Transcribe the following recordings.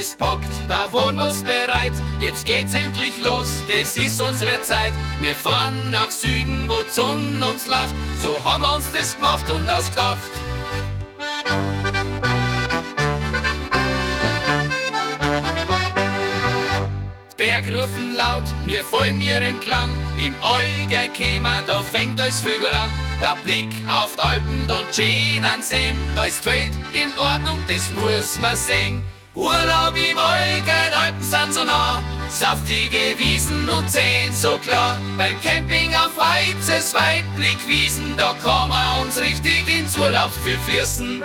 ist packt, da waren wir's bereit. Jetzt geht's endlich los, das ist unsere Zeit. Wir fahren nach Süden, wo die Sonne uns lacht. So haben wir uns das gemacht und ausgedacht. Berg rufen laut, wir folgen ihren Klang. Im Euge kämen, da fängt alles Vögel an. Der Blick auf die Alpen, dort schön an Seen. Da ist die Welt in Ordnung, das muss man sehen. Urlaub im Euge, die Alpen sind so nah. Saftige Wiesen und Seen so klar. Beim Camping auf Weizes Weitblickwiesen, da kann man uns richtig ins Urlaub fließen.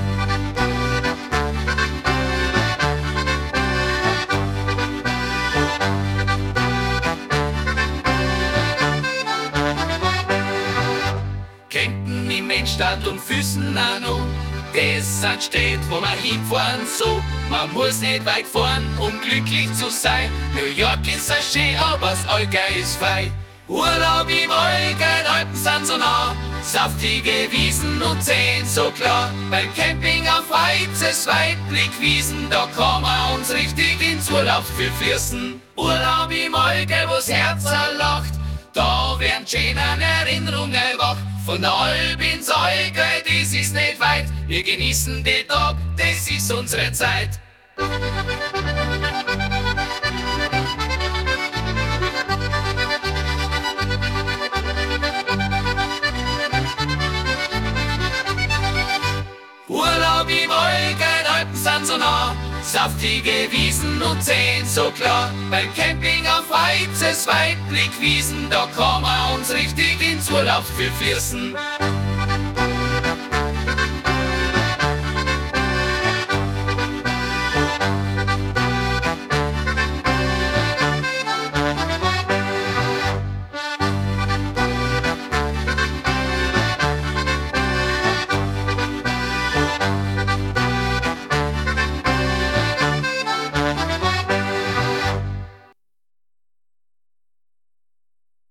Campen im Innenstadt und Füßen auch noch. Das sind Städte, wo man hinfahren so. Man muss nicht weit fahren, um glücklich zu sein. New York ist so schön, aber das Allgäu ist fein. Urlaub im Allgäu, die Alpen sind so nah. Saftige Wiesen und Seen so klar. Beim Camping auf Weizes Weitblickwiesen, da kann man uns richtig ins Urlaub fließen. Urlaub im Allgäu, wo's Herz lacht. Da werden schöne Erinnerungen wach. Von der Alp ins Allgäu, das ist nicht weit. Wir genießen den Tag, das ist unsere Zeit. Urlaub im Allgäu, die Alpen sind so nah. Saftige Wiesen und Seen so klar. Beim Camping auf Weizes Weitblickwiesen, da kann man uns richtig ins Urlaub fließen.